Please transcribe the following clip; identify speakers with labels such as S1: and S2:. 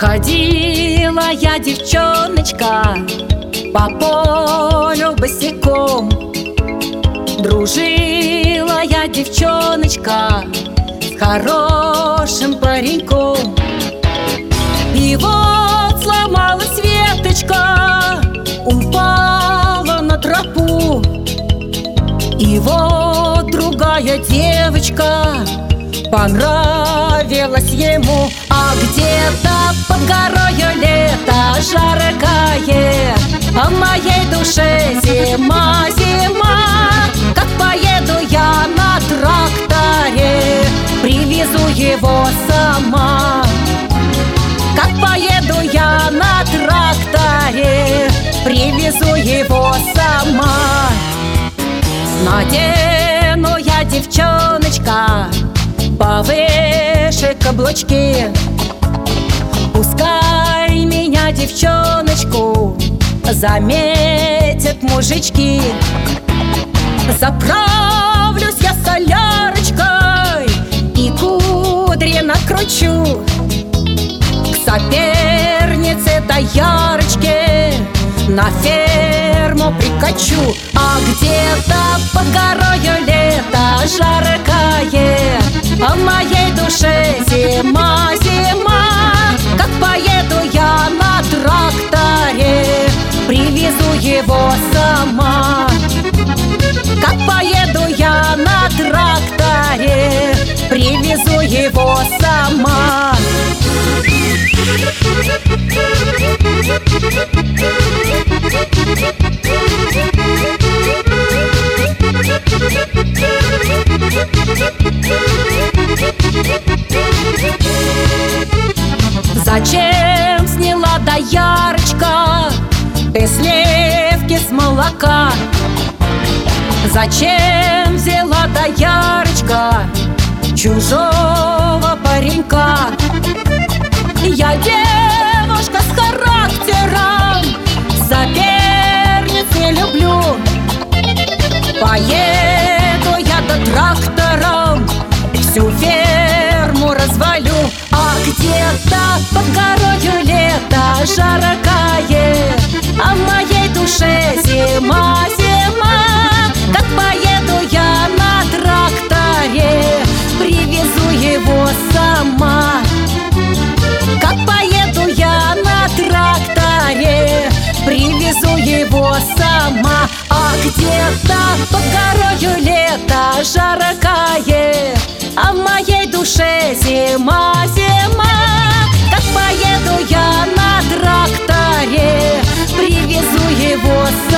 S1: Ходила я, девчоночка, по полю босиком. Дружила я, девчоночка, с хорошим пареньком. И вот сломалась веточка, упала на тропу. И вот другая девочка понравилась ему. А где-то под горою лето жаркое, а в моей душе зима, зима. Как поеду я на тракторе, привезу его сама. Как поеду я на тракторе, привезу его сама. Надену я, девчоночка, повыше каблучки. Пускай меня, девчоночку, заметят мужички. Заправлюсь я солярочкой и кудри накручу. К сопернице доярочке на ферму прикачу. А где-то под горою лето жаркое, а в моей душе зима, зима. Как поеду я на тракторе, привезу его сама. Как поеду я на тракторе, привезу его сама. Зачем сняла доярочка ты сливки с молока? Зачем взяла доярочка чужого паренька? Я девушка с характером, соперниц не люблю. Поеду я до трактором, всю ферму развалю. А где-то под горою лето жаркое, а в моей душе зима, зима. Как поеду я на тракторе, привезу его сама. Как поеду я на тракторе, привезу его сама. А где-то под горою лето жаркое, а в моей душе зима, зима. Как поеду я на тракторе, привезу его сама.